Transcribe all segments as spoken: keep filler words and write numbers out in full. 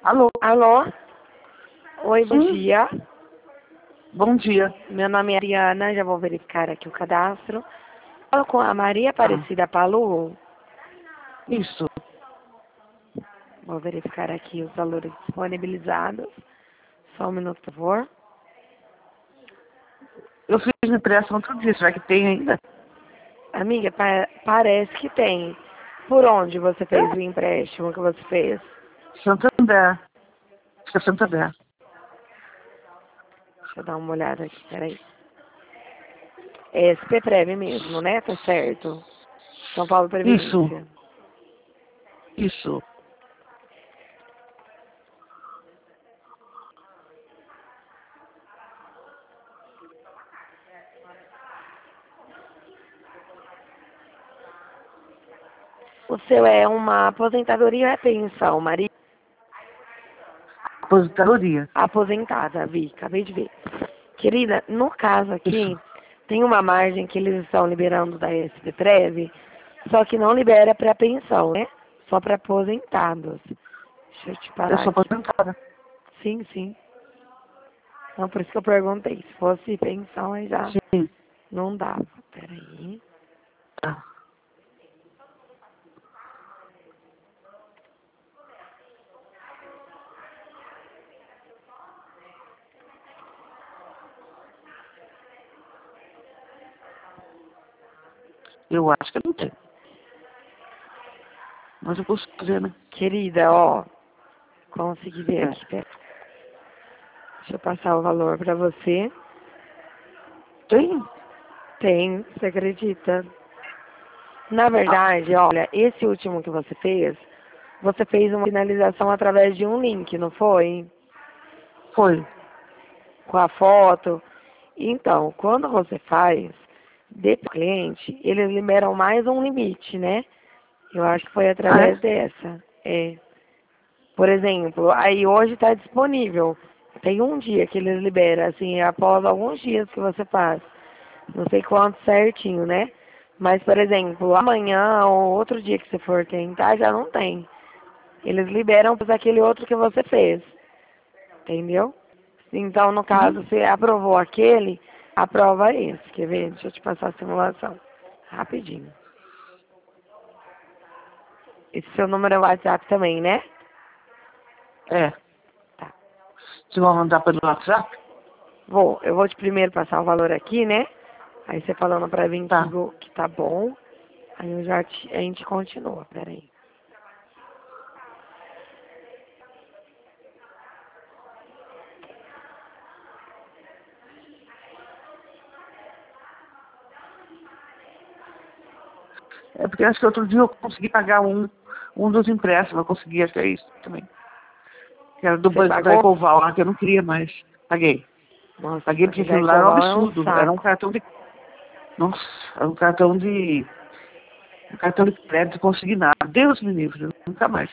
Alô? Alô? Oi, bom Sim. dia. Bom dia. Meu nome é Ariana, já vou verificar aqui o cadastro. Falo com a Maria Ah, Aparecida Palu. isso. Vou verificar aqui os valores disponibilizados. Só um minuto, por favor. Eu fiz empréstimo outro dia, será que tem ainda? Amiga, pa parece que tem. Por onde você fez É. o empréstimo que você fez? Santander. Acho que é Santander. Deixa eu dar uma olhada aqui, peraí. É S P Prev mesmo, né? Tá certo. São Paulo Isso. Previdência. Isso. O seu é uma aposentadoria ou é pensão, Maria? Aposentadoria. Aposentada, vi, acabei de ver. Querida, no caso Isso. aqui, tem uma margem que eles estão liberando da S P Prev, só que não libera para pensão, né? Só para aposentados. Deixa eu te Eu parar sou aqui. aposentada. Sim, sim. Não, por isso que eu perguntei. Se fosse pensão, aí já Sim. não dava. Peraí. Tá. Eu acho que não tem. Mas eu posso fazer, né? Querida, ó, consegui ver É. aqui. Pera. Deixa eu passar o valor para você. Tem? Tem, você acredita? Na Ah, verdade, olha, esse último que você fez, você fez uma finalização através de um link, não foi? foi. Com a foto. Então, quando você faz de cliente, eles liberam mais um limite, né? Eu acho que foi Ah, através é? dessa. É. Por exemplo, aí hoje está disponível. Tem um dia que eles liberam, assim, após alguns dias que você faz. Não sei quanto certinho, né? Mas, por exemplo, amanhã ou outro dia que você for tentar, já não tem. Eles liberam para aquele outro que você fez. Entendeu? Então, no caso, Uhum. você aprovou aquele, aprova esse. Quer ver? Deixa eu te passar a simulação. Rapidinho. Esse seu número é WhatsApp também, né? É. Tá. Você vai mandar pelo WhatsApp? Vou. Eu vou te primeiro passar o valor aqui, né? Aí você falando pra mim que, Tá. go- que tá bom. Aí eu já te- a gente continua. Peraí. É porque acho que outro dia eu consegui pagar um, um dos empréstimos. Eu consegui, acho que é isso também. Que era do Você banco da pagou? Ecoval lá, que eu não queria mais. Paguei. Nossa, Paguei porque aquele da aquilo lá era um Ecoval é um absurdo. Era um saco. cartão de. Nossa, era um cartão de. Um cartão de crédito consignado. Deus me livre, nunca mais.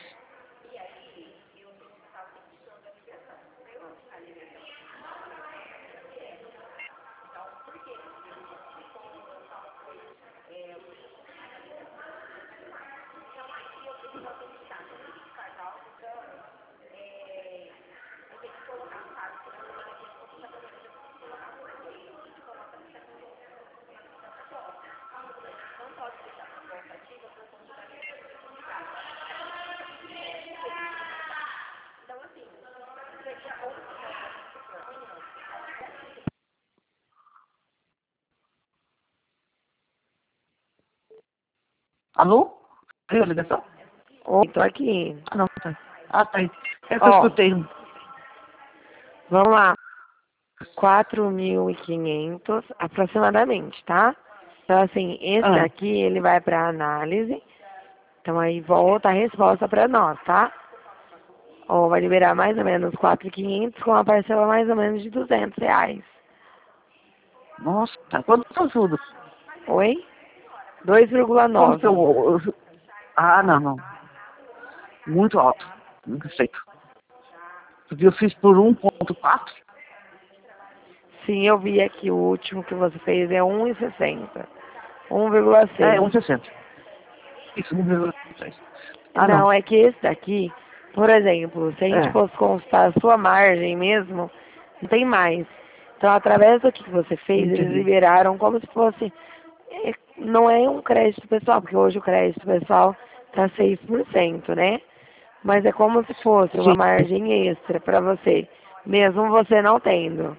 Alô? Tem a ligação? Oi, tô aqui. Ah, não, tá. Ah, tá aí. É que eu Ó, escutei um. vamos lá. quatro mil e quinhentos aproximadamente, tá? Então, assim, esse Ah, daqui, ele vai para análise. Então, aí volta a resposta para nós, tá? Ou vai liberar mais ou menos quatro mil e quinhentos com uma parcela mais ou menos de duzentos reais. nossa, quanto que eu ajudo? Oi? dois vírgula Quanto que eu, nove. eu- Ah, não, não. Muito alto. Nunca aceito. Porque eu fiz por um ponto quatro. Sim, eu vi aqui, o último que você fez é um e sessenta. um vírgula É, seis. um sessenta. Isso, um vírgula seis. Ah, não. Não, é que esse daqui, Por exemplo, se a gente É. fosse consultar a sua margem mesmo, não tem mais. Então, através do que você fez, eles Entendi. liberaram como se fosse... é, não é um crédito pessoal, porque hoje o crédito pessoal está seis por cento, né? Mas é como se fosse uma Sim, margem extra para você, mesmo você não tendo,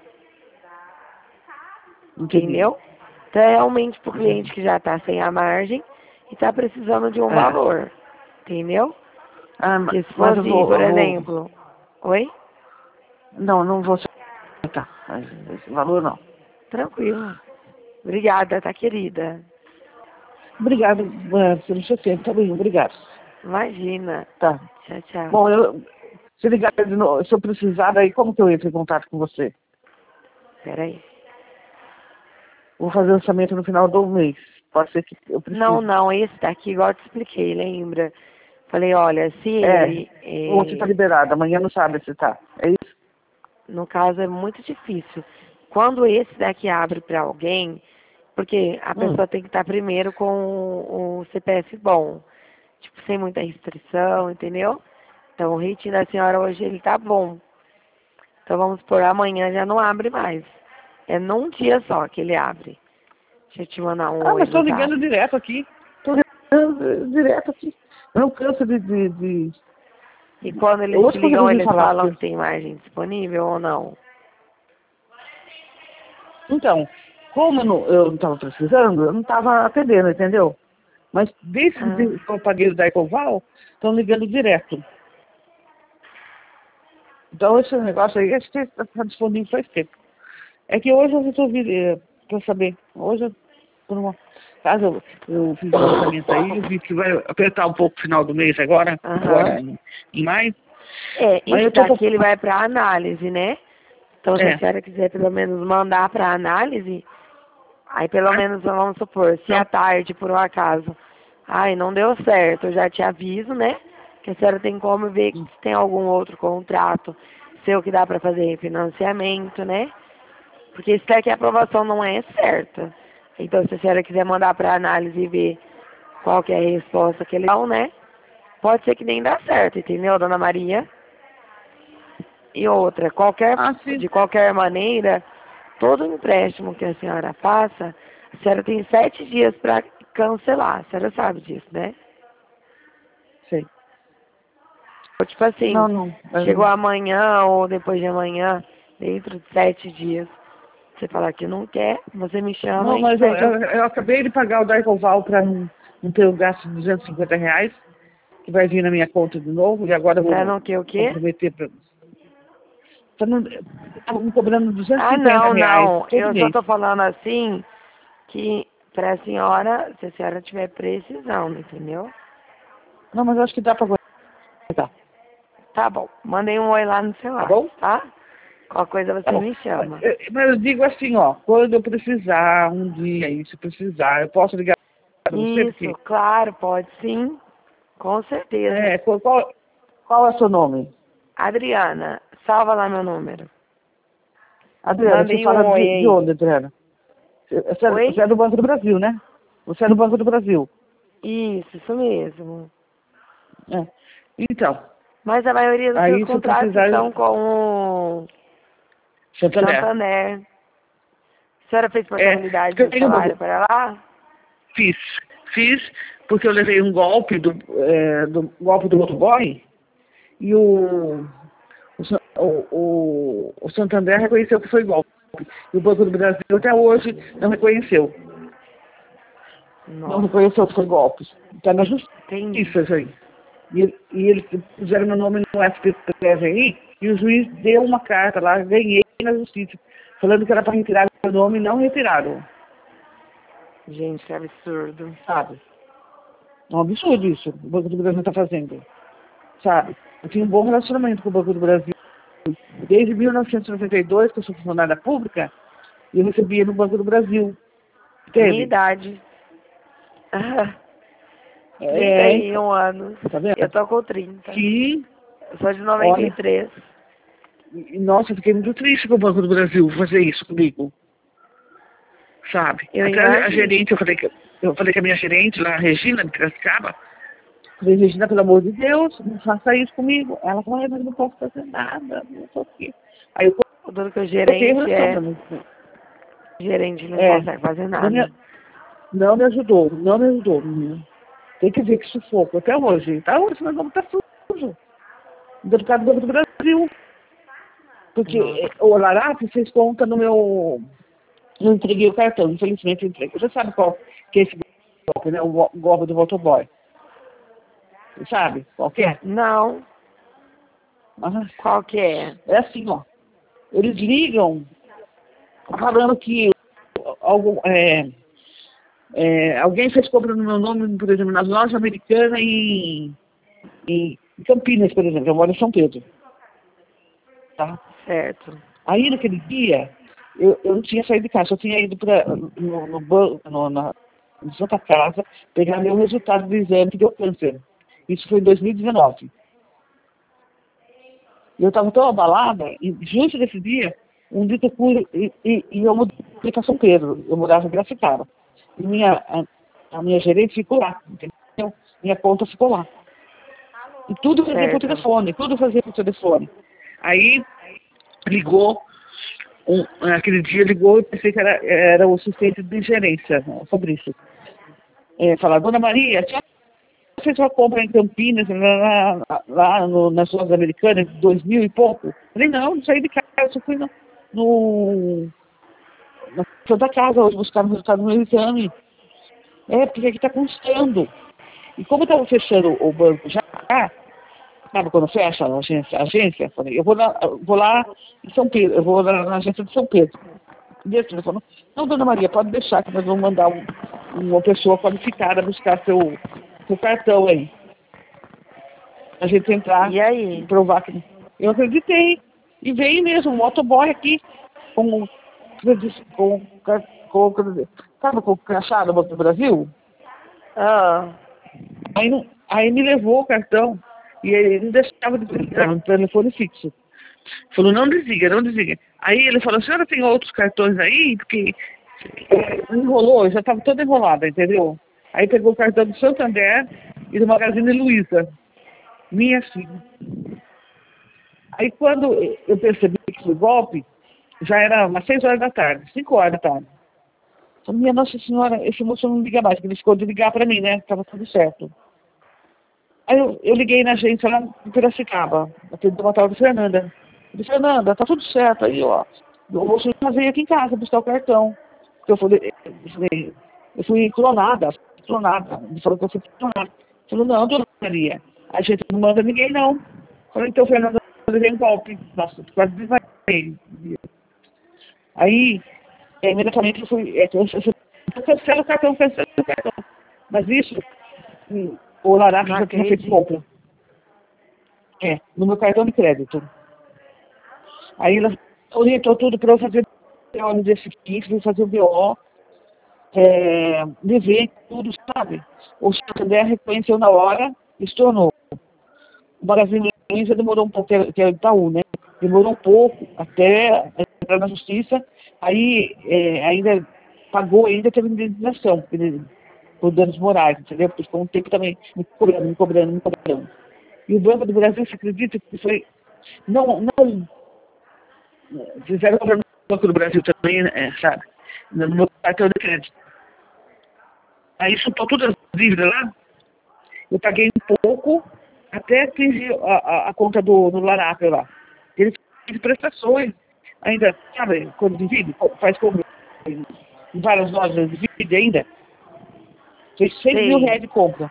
entendi. entendeu? Então, é realmente para o Uhum. cliente que já está sem a margem e está precisando de um É. valor, entendeu? Ah, ma- Porque se mas eu fosse, vou, por eu vou... exemplo... Oi? Não, não vou aceitar. Mas esse valor não. Tranquilo. Obrigada, tá, querida? Obrigado uh, pelo seu tempo, tá bem, obrigado. Imagina. Tá. Tchau, tchau. Bom, eu, se ligar de novo, se eu precisar, aí como que eu entro em contato com você? Peraí. Vou fazer o orçamento no final do mês. Pode ser que eu Não, precise. não, esse daqui, igual eu te expliquei, lembra? Falei, olha, se É, ele, o outro tá é, liberado, amanhã não sabe se tá. É isso? no caso, é muito difícil. Quando esse daqui abre para alguém, porque a Hum. pessoa tem que estar primeiro com o, o C P F bom, tipo, sem muita restrição, entendeu? Então, o rating da senhora hoje, ele tá bom. Então, vamos por amanhã já não abre mais. É num dia só que ele abre. Deixa eu te mandar um Ah, oi mas estou no zap. ligando direto aqui. Estou ligando direto aqui. Eu não canso de, de, de... E quando eles te Hoje que eu ligam, resolvi eles falar, falam porque... que tem margem disponível ou não? Então, como eu não eu não estava precisando, eu não estava atendendo, entendeu? Mas desde Ah, que eu paguei o da Ecoval, estão ligando direto. Então esse negócio aí, acho que está disponível faz tempo. É que hoje eu resolvi, para saber, hoje, eu, por uma caso, eu, eu fiz um orçamento aí, eu vi que vai apertar um pouco o final do mês agora, aham. agora em, em maio, É, mas eu esse estou... daqui ele vai para análise, né? Então, se a É, senhora quiser pelo menos mandar para análise, aí pelo menos vamos supor, se à não, tarde, por um acaso, ai, não deu certo, eu já te aviso, né? Que a senhora tem como ver se tem algum outro contrato seu que dá para fazer financiamento, né? Porque isso daqui a aprovação não é certa. Então, se a senhora quiser mandar para análise e ver qual que é a resposta que eles dão, né? Pode ser que nem dá certo, entendeu, dona Maria? E outra, qualquer, ah, sim, de qualquer maneira, todo empréstimo que a senhora faça, a senhora tem sete dias para cancelar. A senhora sabe disso, né? sei. Ou, tipo assim, Não, não, mas chegou não. amanhã ou depois de amanhã, dentro de sete dias, você falar que não quer, você me chama e Não, a gente mas eu, pede o... eu, eu acabei de pagar o Daicoval para não, não ter o gasto de duzentos e cinquenta reais, que vai vir na minha conta de novo, e agora eu Pra vou não que o quê? comprometer para... Estavam me cobrando duzentos e Ah, cinquenta não, reais não. todo Eu só mês. tô falando assim que pra senhora, se a senhora tiver precisão, entendeu? Não, mas eu acho que dá para aguentar. Tá bom. Mandei um oi lá no seu Tá WhatsApp, bom? tá? Qualquer coisa Tá você bom. me chama. Eh, Mas eu digo assim, ó, quando eu precisar, um dia aí, se precisar, eu posso ligar para você, Isso, porque... claro, pode sim. Com certeza. É, qual, qual qual é o seu nome? Adriana, salva lá meu número. Adriana, você Mandei um fala oi de, de aí. onde, Adriana? Você é, você Oi? é do Banco do Brasil, né? Você é do Banco do Brasil. Isso, isso mesmo. É. Então, Mas a maioria dos seus aí se contratos precisar, estão com o Santander. Santander. A senhora fez É, portabilidade porque eu do tenho, salário para lá? fiz, fiz, porque eu levei um golpe do, é, do golpe do motoboy e o, o, Sa- o, o, o Santander reconheceu que foi golpe. E o Banco do Brasil até hoje não reconheceu. Não Nossa, reconheceu que foi golpe. Está na entendi. justiça isso aí. E, e eles puseram meu nome no S P T aí e o juiz deu uma carta lá, ganhei na justiça, falando que era para retirar meu nome e não retiraram, Gente, que absurdo. sabe? É um absurdo isso, o Banco do Brasil está fazendo, sabe? Eu tinha um bom relacionamento com o Banco do Brasil. Desde mil novecentos e noventa e dois, que eu sou funcionária pública, e eu recebia no Banco do Brasil. A minha Entende? idade. trinta É, e então, um anos. tá Eu vendo? tô com trinta. Que, Eu sou de noventa e olha, três. e, nossa, eu fiquei muito triste com o Banco do Brasil fazer isso comigo, sabe? Eu Até a imagino. gerente, eu falei que eu falei que a minha gerente lá, a Regina, de Piracicaba, falei, Regina, pelo amor de Deus, não faça isso comigo. Ela falou, mas eu não posso fazer nada, não sei o quê. Aí eu Tudo que o coloquei gerente relação é, pra mim. o gerente não É, consegue fazer não me, nada. não me ajudou, não me ajudou, menina. Tem que ver que sufoco, até hoje. Tá hoje, mas não tá sujo. Deputado do Banco do Brasil. Porque Nossa, eh, o Larap fez conta no meu... Não entreguei o cartão, infelizmente eu entreguei. Você sabe qual que é esse golpe, né? O go- golpe do motoboy. Você sabe qual que é? não, Ah, qual que é? é assim, ó. Eles ligam falando que algum, é, é, alguém fez compra no meu nome, por exemplo, nas lojas americanas em, em Campinas, por exemplo. Eu moro em São Pedro. Tá? Certo. Aí, naquele dia, eu, eu não tinha saído de casa. Eu tinha ido pra, no, no banco, no, na em Santa Casa, pegar meu resultado do exame que deu câncer. Isso foi em dois mil e dezenove. E eu estava tão abalada, e justo nesse dia, um dia eu fui, e, e, e eu mudei para São Pedro. Eu morava em Piracicaba. E minha, a, a minha gerente ficou lá, entendeu? Minha conta ficou lá. E tudo fazia por Certo. telefone, tudo fazia por telefone. Aí ligou, um, aquele dia ligou, eu pensei que era, era o assistente de gerência, o Fabrício. É, falar, Dona Maria, tinha fez uma compra em Campinas, lá, lá, lá no, nas lojas americanas, dois mil e pouco. Falei, não, não saí de casa, só fui no, no, na Santa Casa hoje buscar o resultado do meu exame. É, porque aqui está custando. E como estava fechando o banco já, sabe quando fecha a agência, a agência, falei, eu vou lá, eu vou lá em São Pedro, eu vou lá na agência de São Pedro. E ele falou, não, Dona Maria, pode deixar que nós vamos mandar um, uma pessoa qualificada buscar seu, seu cartão aí. A gente entrar E e aí? provar que... Eu acreditei. E veio mesmo, um motoboy aqui, com, com, com, com sabe, com o crachá do Banco do Brasil? Ah, Aí, não, aí me levou o cartão e ele não deixava de desligar no telefone fixo. Falou, não desliga, não desliga. Aí ele falou, a senhora tem outros cartões aí? Porque é, enrolou, eu já estava toda enrolada, entendeu? Aí pegou o cartão do Santander e do Magazine Luiza. Minha filha. Aí quando eu percebi que foi golpe, já era umas seis horas da tarde, cinco horas da tarde. Falei, minha Nossa Senhora, esse moço não liga mais, porque ele ficou de ligar para mim, né? Estava tudo certo. Aí eu, eu liguei na agência lá em Piracicaba, atendeu uma tal de Fernanda. Eu disse, Fernanda, tá tudo certo. Aí, ó, o moço já veio aqui em casa buscar o cartão. Eu falei, eu, falei, eu fui clonada, clonada. Ele falou que eu fui clonada. Ele falou, não, dona Maria, a gente não manda ninguém, não. Eu falei, então, Fernanda, eu levei um golpe. Nossa, quase desmaiei. Aí, é, imediatamente eu fui, é, eu, eu, eu cancelo o cartão, cancelo o cartão. Mas isso, hum, o Larac não já tinha feito acredito. compra. É, no meu cartão de crédito. Aí ela orientou tudo para eu fazer B O no dia seguinte, fui fazer o B O, é, dever, tudo, sabe? O Santander reconheceu na hora e se tornou. O Magazine Luiza demorou um pouco, que é o Itaú, né? Demorou um pouco até entrar na justiça, aí é, ainda pagou, ainda teve indenização por, por danos morais, entendeu? Porque ficou um tempo também me cobrando, me cobrando, me cobrando. E o Banco do Brasil, você acredita que foi... Não, não fizeram comprar no Banco do Brasil também, né, sabe? No meu cartão de crédito. Aí chutou todas as dívidas lá. Eu paguei um pouco até atingir a, a, a conta do, do Larápio lá. Ele fez prestações. Ainda, sabe, quando divide, faz como em várias lojas, divide ainda. Fez seis mil Sei. reais de compra.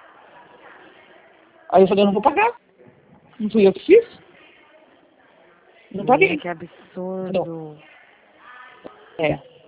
Aí eu falei, eu não vou pagar. Não fui eu que fiz. Não Menina, paguei. que Não. absurdo. É,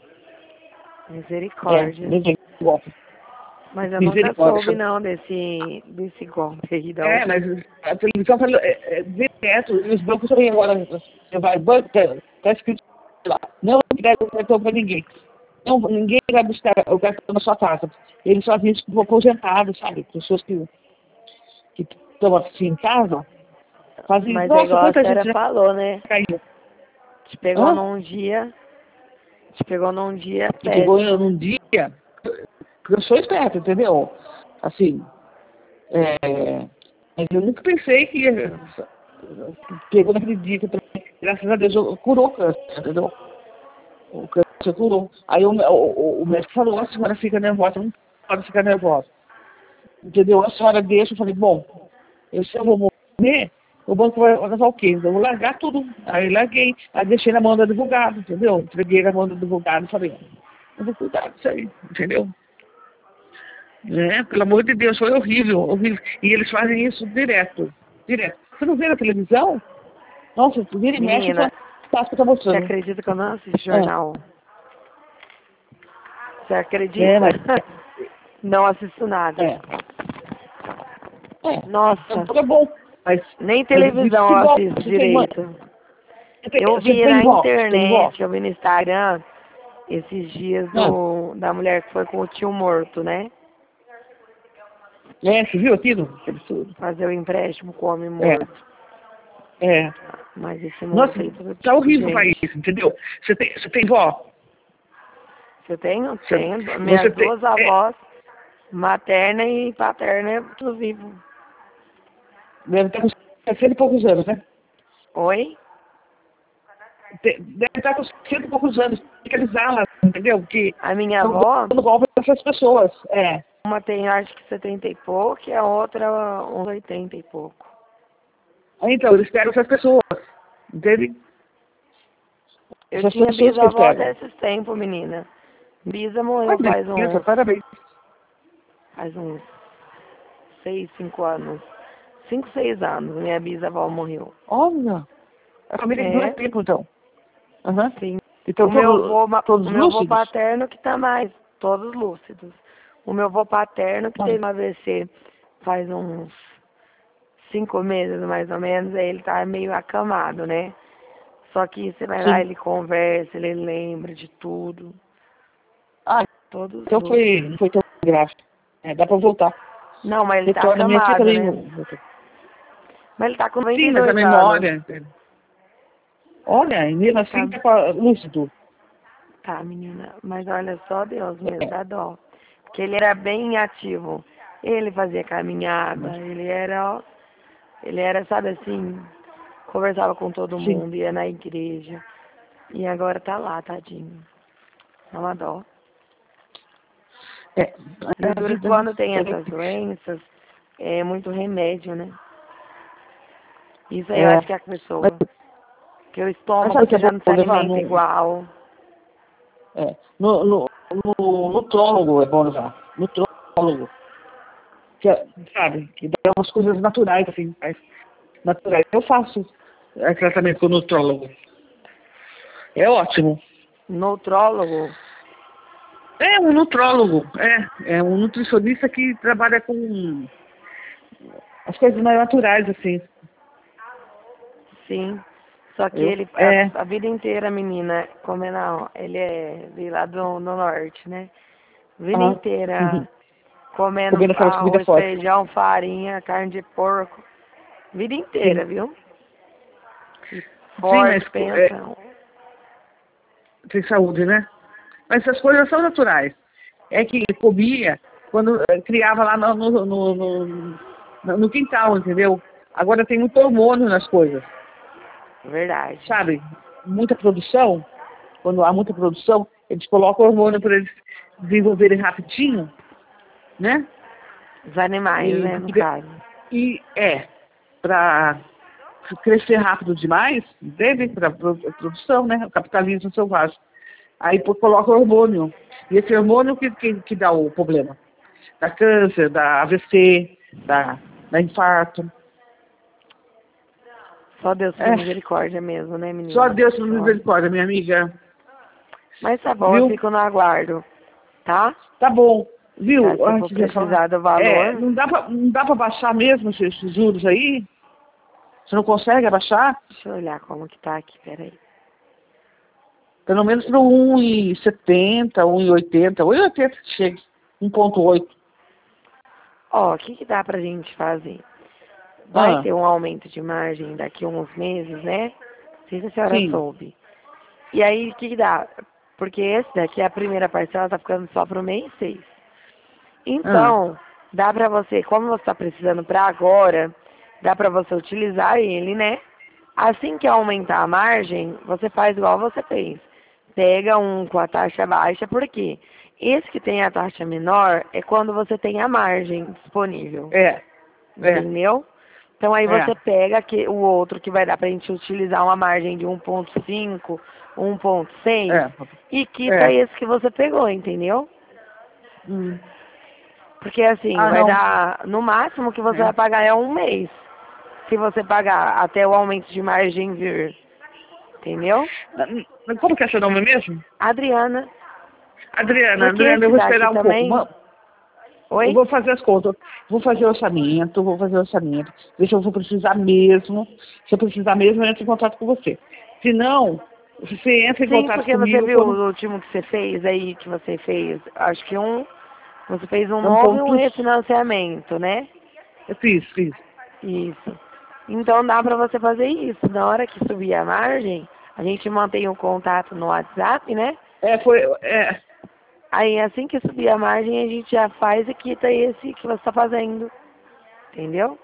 é, Misericórdia. levei o golpe. Mas eu nunca soube Misericórdia. não desse, desse golpe aí, não. É, mas a televisão falou é, é, direto, e os bancos também agora, você vai, banco, tá, tá escrito lá, não entrega o cartão para ninguém. Não, ninguém vai buscar o cartão na sua casa. Eles fazem isso com aposentados, sabe? Pessoas que que estão assim em casa, fazem isso. Mas é Nossa, igual a quanta gente senhora já falou, né? caiu. Te pegou Hã? num dia, te pegou num dia Que pegou eu péssimo. num dia, porque eu sou esperto, entendeu? Assim, é, Mas eu nunca pensei que ia- pegou naquele dia que eu tomei, graças a Deus, eu, curou o câncer, entendeu? O câncer curou. Aí o, o, o médico falou, a senhora fica nervosa, não pode ficar nervosa. Entendeu? A senhora deixa, eu falei, bom, eu, se eu vou morrer, o banco vai levar o quê? Eu vou largar tudo. Aí larguei, aí deixei na mão do advogado, entendeu? Entreguei na mão do advogado e falei, eu vou cuidar disso aí, entendeu? É, pelo amor de Deus, foi horrível, horrível. E eles fazem isso direto, direto. Você não vê na televisão? Nossa, vira e mexe, o Menina, fantástico tá você mostrando. acredita que eu não assisto Ah, jornal? Você é, acredita? mas... Não assisto nada. É, é. Nossa, Então é bom, mas, nem mas diz televisão que eu vó, assisto você tem, mãe- direito. você tem, Eu você vi tem na vó, você tem vó? internet, eu vi no Instagram esses dias Ah, do, da mulher que foi com o tio morto, né? é, você viu aquilo? Que absurdo. Fazer o empréstimo com o homem É, morto. é. Mas esse mundo Nossa, tem todo tá tipo de horrível o país, gente. entendeu? Você tem, você tem vó? Você tem? Você, Tenho. você Minhas tem... duas É, avós, materna e paterna, tudo vivo. deve estar com sessenta e poucos anos, né? Oi? Te- Deve estar com cento e poucos anos. Fica bizarra, entendeu? Que A minha estão avó, dando golpe nessas pessoas. É. uma tem acho que setenta e pouco e a outra uns oitenta e pouco. Então, eles pegam essas pessoas. Entende? Eu Essas tinha pessoas que eles bisavó pegam. desses tempos, menina. Bisa Ai, morreu que faz delícia, uns, parabéns. faz uns seis, cinco anos. Cinco, seis anos, minha bisavó morreu. Olha, a família que dura É, tempo, então. Aham. sim. Então, O meu todos, avô, ma- o todos meu avô lúcidos? paterno que tá mais, todos lúcidos. O meu avô paterno que Ah, teve um A V C faz uns cinco meses mais ou menos, aí ele tá meio acamado, né? Só que você vai lá, sim. ele conversa, ele lembra de tudo. Ah, Todos então foi, lúcidos. não foi tão grave. É, dá pra voltar. Não, mas ele tá Retorna. Minha tia acamado, também né? voltou. Mas ele tá com noventa Sim, e mas a dois anos. memória... Olha, e mesmo assim Tá, tá com a- lúcido. tá, menina. Mas olha só Deus mesmo, É, dá dó. Porque ele era bem ativo. Ele fazia caminhada, mas, ele era, ó, ele era, sabe assim, conversava com todo sim. mundo, ia na igreja. E agora tá lá, tadinho. É uma dó. É, E é o a duro é que vida. quando tem essas doenças, é muito remédio, né? Isso aí eu É, acho que é a mas, pessoa. Porque o mas estômago sabe o que você é já bom não se levar? alimenta No, igual. é, no, no, no nutrólogo é bom levar. Nutrólogo. Que, é, sabe, que dá umas coisas naturais, assim. mais Naturais. Eu faço é, tratamento com o nutrólogo. É ótimo. Nutrólogo, É um nutrólogo. É, é um nutricionista que trabalha com as coisas mais naturais, assim. sim. Só que Eu, ele, é, a, a vida inteira, menina, como é não, ele é veio lá do, do norte, né? Vida ah, inteira comendo comendo aquelas comidas arroz, fortes. feijão, farinha, carne de porco. Vida Sim. inteira, viu? E Sim, mas forte, é, pensa. tem saúde, né? Mas essas coisas são naturais. É que comia quando eh, criava lá no, no, no, no, no quintal, entendeu? Agora tem muito hormônio nas coisas, Verdade. sabe? Muita produção. Quando há muita produção, eles colocam hormônio para eles desenvolverem rapidinho, né? Os animais, E, né, no caso. e é, para crescer rápido demais, entende? Para produção, né? O capitalismo selvagem. Aí pô, coloca hormônio. E esse hormônio que, que, que dá o problema. Dá câncer, dá A V C, dá, dá infarto. Só Deus tem É, misericórdia mesmo, né, só menina? Deus por Só. misericórdia, minha amiga. Mas tá bom, eu Viu? fico no aguardo, tá? Tá bom. Tá, Viu? se eu Ai, for que eu ia falar. precisar do É, valor, não dá pra, não dá pra baixar mesmo esses esses juros aí? Você não consegue abaixar? deixa eu olhar como que tá aqui, peraí. Pelo menos para um e setenta, um e oitenta. um e oitenta que chega. um ponto oito. Ó, o que que dá pra gente fazer? Vai Ah, ter um aumento de margem daqui a uns meses, né? Não sei se a senhora sim. soube. E aí, o que que dá? Porque esse daqui, a primeira parcela, tá ficando só pro mês seis. Ah, Então, dá pra você, como você tá precisando pra agora, dá para você utilizar ele, né? Assim que aumentar a margem, você faz igual você fez. Pega um com a taxa baixa, por quê? Esse que tem a taxa menor é quando você tem a margem disponível. É. É. Entendeu? Então aí É. você pega que, o outro que vai dar pra gente utilizar uma margem de um ponto cinco, um ponto seis É. e quita É. esse que você pegou, entendeu? Hum. Porque assim, Ah, vai não. dar, no máximo que você É. vai pagar é um mês. Se você pagar até o aumento de margem vir. Entendeu? Como que é seu nome mesmo? Adriana, Adriana, você quer Adriana, eu esse vou daqui esperar um pouco. também? Vamos- Eu Oi? vou fazer as contas. Vou fazer orçamento, vou fazer orçamento. Deixa eu vou precisar mesmo. Se eu precisar mesmo, eu entro em contato com você. Se não, você entra em Sim, contato porque você comigo viu quando o último que você fez aí, que você fez, acho que um, você fez um é um novo e um ponto. refinanciamento, né? Eu fiz, fiz. Isso. Então dá pra você fazer isso. Na hora que subir a margem, a gente mantém o contato no WhatsApp, né? É, foi. É. Aí assim que subir a margem, a gente já faz e quita esse que você está fazendo. Entendeu?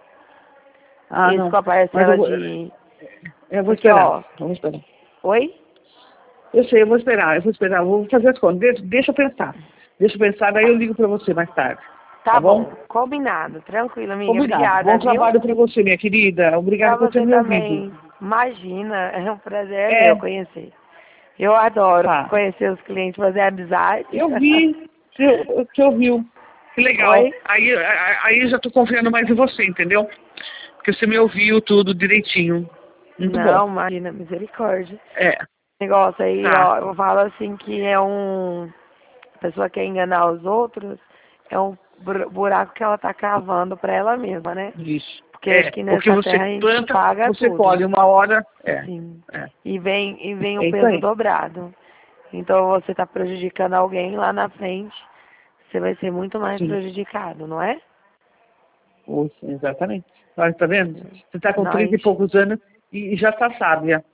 Ah, Esse não. com a Mas eu parcela vou. de. Eu vou Porque, esperar. ó. Eu vou esperar. Oi? Eu sei, eu vou esperar, eu vou esperar, eu vou fazer as contas. Deixa, deixa eu pensar. Deixa eu pensar, daí eu ligo pra você mais tarde. Tá Tá bom? bom. Combinado. Tranquilo, amiga. Combinado. Obrigada, Bom viu? trabalho pra você, minha querida. Pra Obrigada por ter você me ouvido. também. Imagina. É um prazer meu É, conhecer. Eu adoro tá. conhecer os clientes, fazer amizade. Eu vi, que eu, que eu viu. Que legal. Oi? Aí, aí aí eu já tô confiando mais em você, entendeu? Porque você me ouviu tudo direitinho. Muito bom. Não, imagina, misericórdia. É, Negócio aí, tá. ó, eu falo assim que é um. A pessoa quer enganar os outros, é um bur- buraco que ela tá cavando pra ela mesma, né? Isso. Porque acho É, que porque nessa você terra a gente planta, paga você tudo. colhe uma hora. É, Sim. é. E vem, e vem o É isso peso aí. dobrado. Então você tá prejudicando alguém lá na frente, você vai ser muito mais Sim. prejudicado, não é? Poxa, exatamente. Olha, tá vendo? Você está com Não, a trinta e gente. poucos anos e, e já está sábia.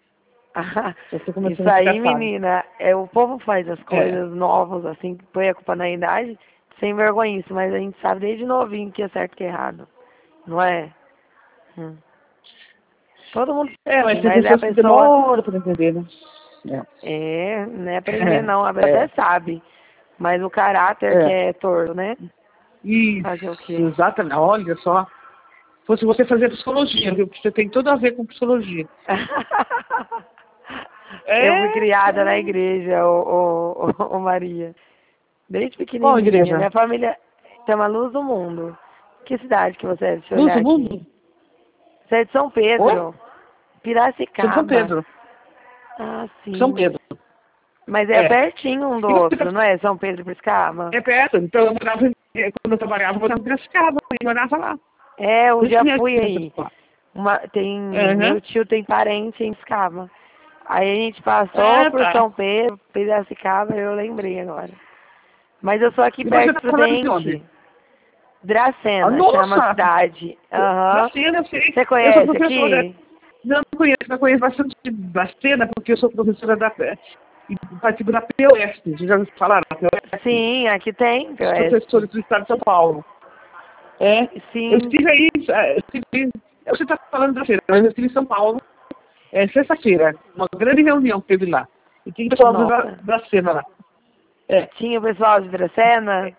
Já estou Isso começando a aí, ficar sábia. menina, é, o povo faz as É. coisas novas, assim, põe a culpa na idade, sem vergonhice, mas a gente sabe desde novinho que é certo e que é errado, não é? Hum. Todo mundo É, mas sabe, tem mas é a pessoas que pessoa, demoram para entender, né? é, não é aprender não, a É. pessoa até sabe, mas o caráter que É. é torto, né? Fazer o Isso, quê? exatamente. Olha só. Fosse você fazer psicologia, viu? Porque você tem tudo a ver com psicologia. Eu fui É. criada na É. igreja, ô, ô, ô, ô Maria. Desde Qual pequenininha. igreja? Minha família chama Luz do Mundo. Que cidade que você é? Deixa eu Luz olhar do aqui. Mundo? Você é de São Oi? Pedro. Sou de São Piracicaba. Pedro. Ah, São sim. Pedro. Mas é É. pertinho um do E você tá- outro, não é? São Pedro e Piracicaba? É perto. Então, eu morava, em- quando eu trabalhava, eu morava em Piracicaba. Eu morava lá. É, eu Por isso já que me fui ajuda aí. lá. Uma, tem, Aham. meu tio tem parente em Piracicaba. Aí a gente passou Ah, por tá. São Pedro, Piracicaba, eu lembrei agora. Mas eu sou aqui E você perto tá falando de Prudente. onde? Ah, Dracena, chama a nossa! cidade. Aham. Bastena, eu sei. Você Eu sou conhece professora. aqui? Não, não conheço, mas conheço bastante de Bastena, porque eu sou professora da e participo da P O S. Você já ouviu falar da P O S? Sim, aqui tem, Os professores P O S. do Estado de São Paulo. É. Eu Sim. estive aí, eh, eu estive, você está falando da feira, mas eu estive em São Paulo, é, sexta-feira, uma grande reunião que teve lá. E tem pessoal do Bra- Nossa. Bracena lá. É. Tinha o pessoal de Dracena?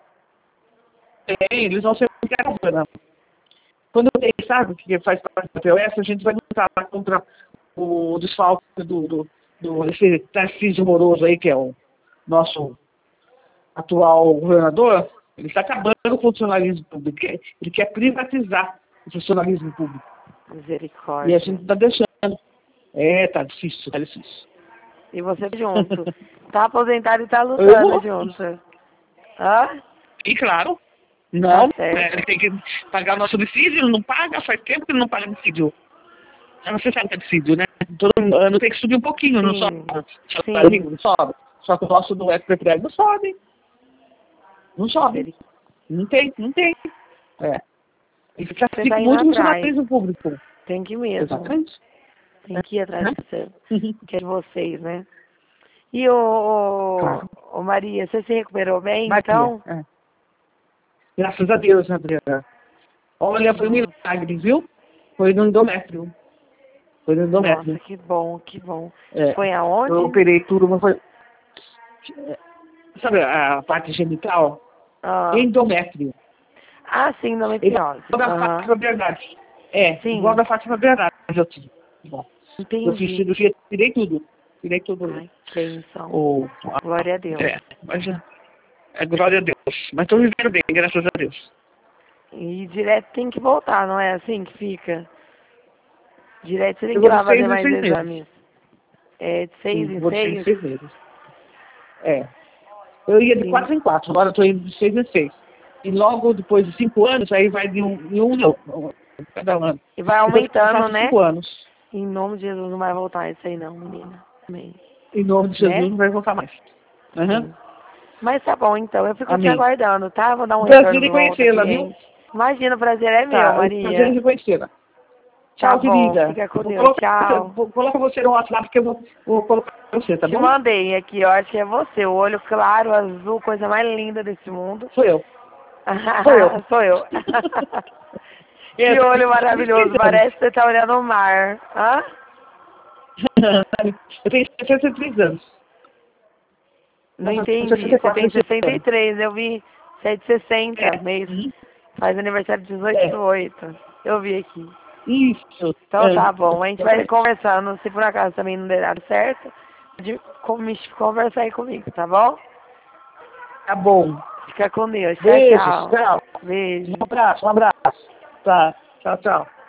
Tem, eles vão ser muito caravana. Quando tem, sabe, que faz parte da P O S, a gente vai lutar contra o desfalque do, do, do esse Tarcísio Moroso aí, que é o nosso atual governador. Ele está acabando com o funcionalismo público. Ele quer privatizar o funcionalismo público. E a Misericórdia. gente está deixando. É, tá difícil, tá difícil. E você junto. Tá aposentado e tá Eu lutando vou. junto. Hã? E claro, Tá não, é, certo. ele tem que pagar o nosso subsídio, ele não paga, faz tempo que ele não paga subsídio. Você sabe que é subsídio, né? Todo ano tem que subir um pouquinho, não sobe. Sim. Salário Sim. mínimo, não sobe. Só que o nosso do S P P não sobe. Não sobe. Miseri- Não tem, não tem. É. Ele Você classifica tá indo muito no atrás. funcionalismo público. Tem que ir mesmo. Exatamente. Tem que ir atrás Né? do seu. Uhum. Que é de vocês, né? E o, o, Claro. o Maria, você se recuperou bem, Maria. então? É. Graças a Deus, Adriana. Olha, foi um Nossa. milagre, viu? Foi no endométrio. Foi no endométrio. Nossa, que bom, que bom. É. Foi aonde? Eu operei tudo, mas foi... Sabe a parte genital? Ah, Endométrio. ah sim, endometriose. Igual da Aham. Fátima Bernardes. É, Sim. igual da Fátima Bernardes eu tive. Bom, eu fiz Entendi. cirurgia, tirei tudo. Tirei tudo. Ai, que bênção. O, a- Glória a Deus. é, mas é, é glória a Deus. Mas estou vivendo bem, graças a Deus. E direto tem que voltar, não é assim que fica? Direto você tem Eu que ir vou lá de seis fazer em mais seis exames. meses. É de seis Sim, em vou de seis em seis? seis meses. É. Eu ia de Sim. quatro em quatro, agora estou indo de seis em seis. E logo depois de cinco anos, aí vai de um em um, não, cada ano. E vai Depois que eu aumentando, faço né? cinco anos. Em nome de Jesus não vai voltar isso aí não, menina. Amém. Em nome de Jesus, Né? não vai voltar mais. Aham. Sim. Mas tá bom, então. Eu fico te Amém. aguardando, tá? Vou dar um retorno Prazer em pra uma outra conhecê-la, viu? cliente. Imagina, o prazer é meu, Tá, o prazer Maria. em conhecê-la. Tá Tchau, bom, querida. fica com Vou Deus. colocar, Tchau. vou colocar você no WhatsApp que eu vou, vou colocar você, tá Te bom? mandei aqui, ó. Acho que é você. O olho claro, azul, coisa mais linda desse mundo. Sou eu. Sou eu. Sou eu. É, Que olho eu tenho vinte e três maravilhoso. anos. Parece que você tá olhando o mar. Hã? Eu tenho sessenta e três anos. Não Nossa, entendi. Você sessenta e quatro tem esse sessenta e ano. três. Eu vi sete sessenta. É. Mês. Uhum. Faz aniversário dezoito É. do oito. Eu vi aqui. Isso. Então É. tá bom. A gente vai conversando. Se por acaso também não der nada certo, pode com- me conversar aí comigo, tá bom? Tá bom. Fica com Deus. Tchau, Beijos. tchau. Tchau. Beijo. Um abraço. Um abraço. Tá. Tchau, tchau.